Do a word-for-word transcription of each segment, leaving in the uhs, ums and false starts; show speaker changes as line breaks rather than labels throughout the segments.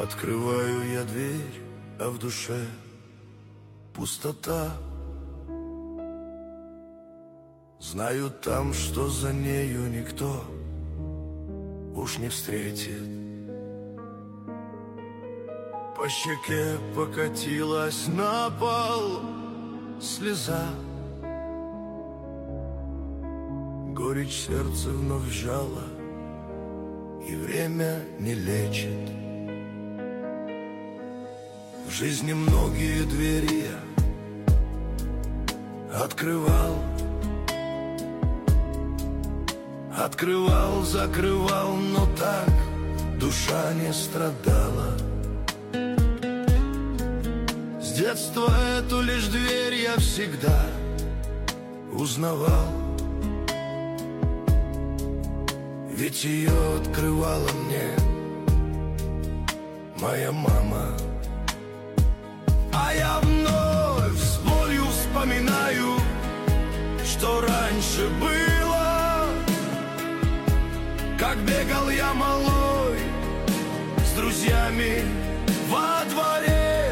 Открываю я дверь, а в душе пустота. Знаю там, что за нею никто уж не встретит. По щеке покатилась на пол слеза. Горечь сердце вновь сжала, и время не лечит. В жизни многие двери я открывал, открывал, закрывал, но так душа не страдала. С детства эту лишь дверь я всегда узнавал, ведь ее открывала мне моя мама. А я вновь с болью вспоминаю, что раньше было, как бегал я малой с друзьями во дворе,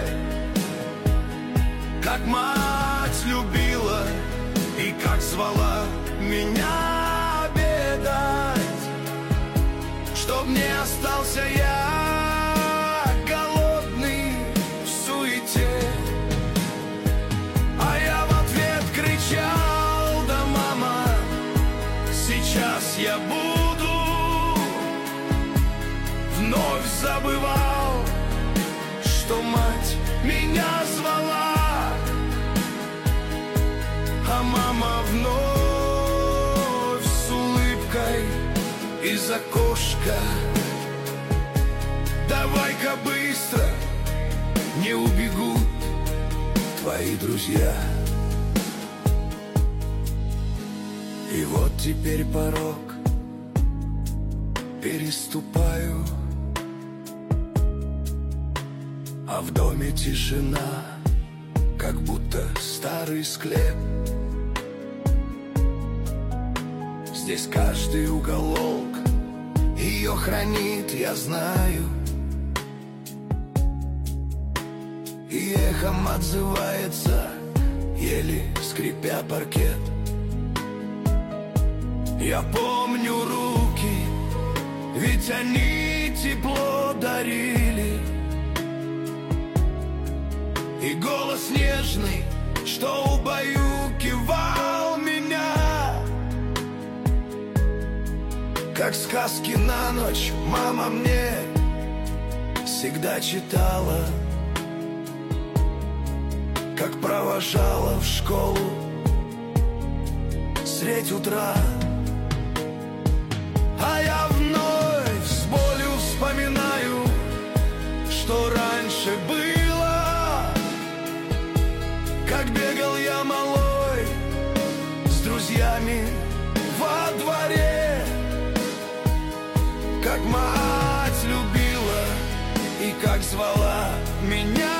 как мать любила и как звала меня обедать, чтоб не остался я голодный в суете. А я в ответ кричал: да, мама, сейчас я буду. Вновь забывал, что мать меня звала, а мама вновь с улыбкой из окошка: давай-ка быстро, не убегут твои друзья. И вот теперь порог переступаю, а в доме тишина, как будто старый склеп. Здесь каждый уголок ее хранит, я знаю, и эхом отзывается, еле скрипя паркет. Я помню руки, ведь они тепло дарили, и голос нежный, что убаюкивал меня. Как сказки на ночь мама мне всегда читала, как провожала в школу средь утра. А я вновь с болью вспоминаю, что раньше было, как бегал я малой с друзьями во дворе, как мать любила и как звала меня